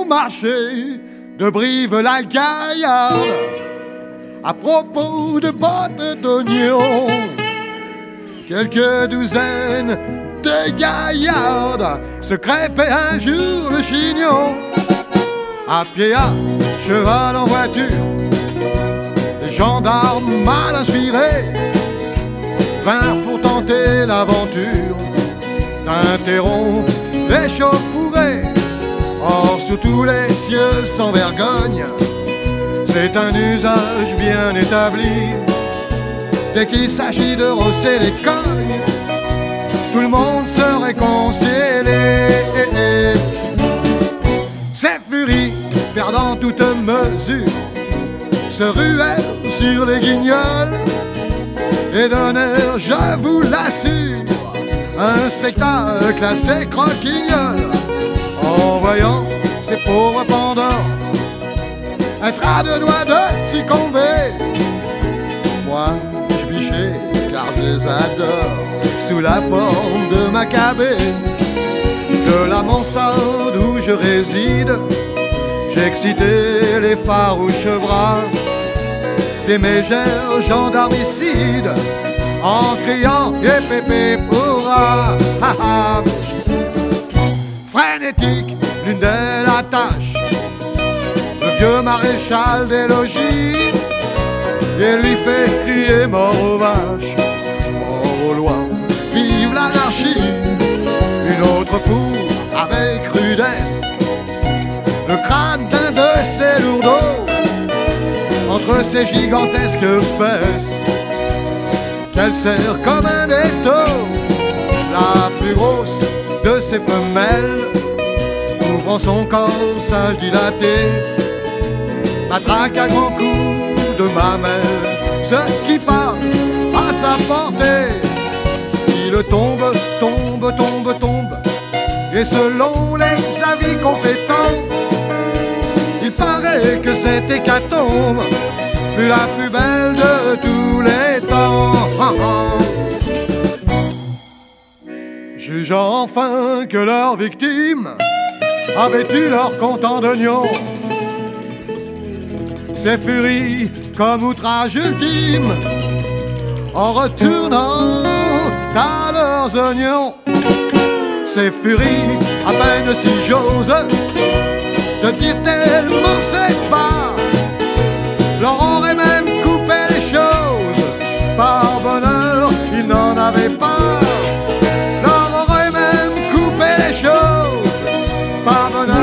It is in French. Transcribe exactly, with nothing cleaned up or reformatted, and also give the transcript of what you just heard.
marché de Brive-la-Gaillarde à propos de bottes d'oignons. Quelques douzaines de gaillardes se crêpaient un jour le chignon. À pied, à cheval, en voiture, les gendarmes mal inspirés vinrent pour tenter l'aventure d'interrompre les chauffourées. Or, sous tous les cieux sans vergogne, c'est un usage bien établi. Dès qu'il s'agit de rosser les cognes, tout le monde se réconcilie. Ces furies, perdant toute mesure, se ruèrent sur les guignols et donnèrent, je vous l'assure, un spectacle assez croquignol. En voyant ces pauvres pandores être à deux doigts de succomber, moi je bichais car je les adore sous la forme de Maccabée. De la mansarde où je réside, j'excitais les farouches bras des mégères gendarmicides en criant « Et pépé pourra !» Frénétique, l'une d'elles attache le vieux maréchal des logis et lui fait crier mort aux vaches, mort aux lois, vive l'anarchie. Une autre fourre avec rudesse le crâne d'un de ses lourdeaux entre ses gigantesques fesses qu'elle serre comme un étau. La plus grosse de ses femelles, ouvrant son corsage dilaté, matraque à grands coups de mamelle ce qui part à sa portée. Il tombe, tombe, tombe, tombe, et selon les avis compétents, il paraît que cette hécatombe fut la plus belle de tous les temps. Jugeant enfin que leurs victimes avaient eu leur comptant d'oignons, ces furies comme outrage ultime en retournant à leurs oignons. Ces furies, à peine si j'ose de dire tellement c'est pas, leur aurait même coupé les choses. Par bonheur, ils n'en avaient pas. Leur aurait même coupé les choses. Par bonheur,